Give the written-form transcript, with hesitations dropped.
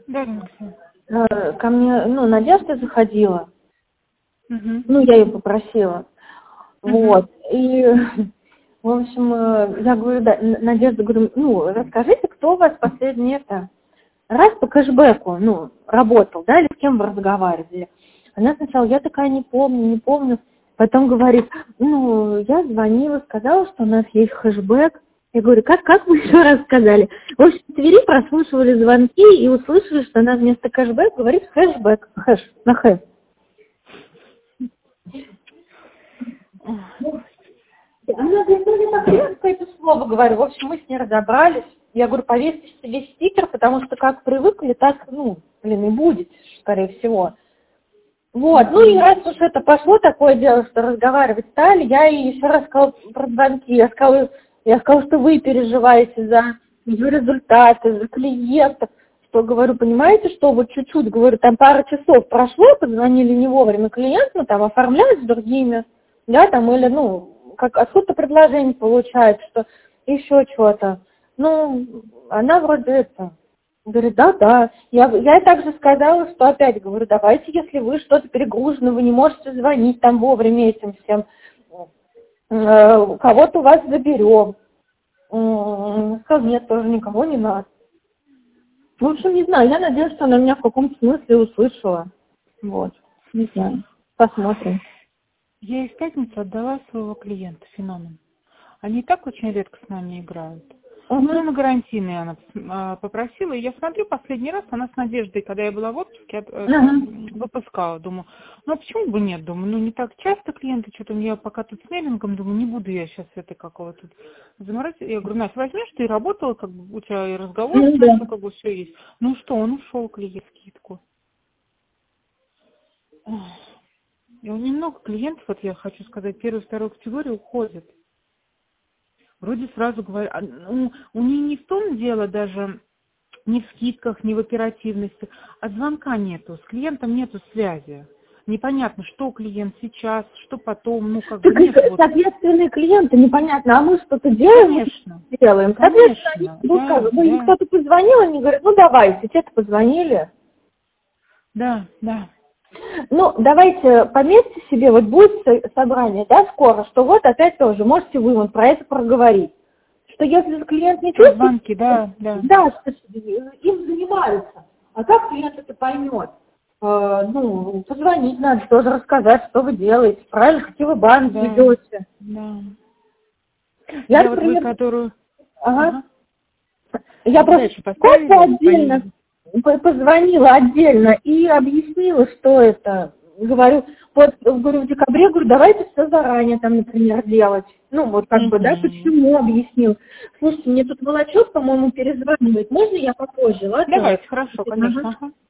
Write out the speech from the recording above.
Да, Максим. Ко мне, Надежда заходила. Угу. Я ее попросила. Угу. Вот. И, в общем, я говорю, да, Надежда, говорю, расскажите, кто у вас последний раз по кэшбэку, работал, да, или с кем вы разговаривали? Она сначала, я такая не помню. Потом говорит, я звонила, сказала, что у нас есть хэшбэк. Я говорю, как вы еще раз сказали? В общем, в Твери прослушивали звонки и услышали, что она вместо кэшбэк говорит хэшбэк, на хэш. Она говорит, я так резко это слово говорю. В общем, мы с ней разобрались. Я говорю, повесьте себе стикер, потому что как привыкли, так, и будет, скорее всего. Вот, и раз уж это пошло, такое дело, что разговаривать стали, я ей еще раз сказала про звонки. Я сказала, что вы переживаете за ее результаты, за клиентов. Что, говорю, понимаете, что вот чуть-чуть, говорю, там пара часов прошло, позвонили не вовремя клиенту, там оформляют с другими, да, там, или, откуда-то предложение получается, что еще что-то. Она вроде говорит, да. Я также сказала, что опять, говорю, давайте, если вы что-то перегружены, вы не можете звонить там вовремя этим всем, кого-то у вас заберем. Сказал, нет, тоже никого не надо. В общем, не знаю, я надеюсь, что она меня в каком-то смысле услышала. Вот, не знаю, посмотрим. Я в пятницу отдала своего клиента, Феномен. Они и так очень редко с нами играют. На гарантийный она попросила. И я смотрю, последний раз она с Надеждой, когда я была в отпуске, выпускала. Думаю, почему бы нет? Думаю, не так часто клиенты, что-то я пока тут с мейлингом, думаю, не буду я сейчас это какого-то заморать. Я говорю, Настя, возьмешь, ты работала, у тебя и разговор, все есть. Что, он ушел, клиент, скидку. И у меня много клиентов, я хочу сказать, первую, вторую категорию уходят. Вроде сразу говорю, у нее не в том дело даже, не в скидках, не в оперативности, а звонка нету, с клиентом нету связи. Непонятно, что клиент сейчас, что потом, нет. Соответственные клиенты, непонятно, а мы что-то делаем? Делаем. Соответственно, кто-то позвонил, они говорят, давайте, те-то позвонили. Да. Давайте пометьте себе, будет собрание, да, скоро, что опять тоже можете вы про это проговорить. Что если клиент не чувствует... Звонки, да. Да, что им занимаются. А как клиент это поймет? Позвонить надо, тоже рассказать, что вы делаете, правильно, какие вы банки ведете. Да. Я например... которую... Я просто отдельно... Позвонила отдельно и объяснила, что это. Говорю, в декабре, давайте все заранее, например, делать. Почему, объяснил. Слушайте, мне тут Волочев, по-моему, перезванивает. Можно я попозже, ладно? Давайте, хорошо, конечно.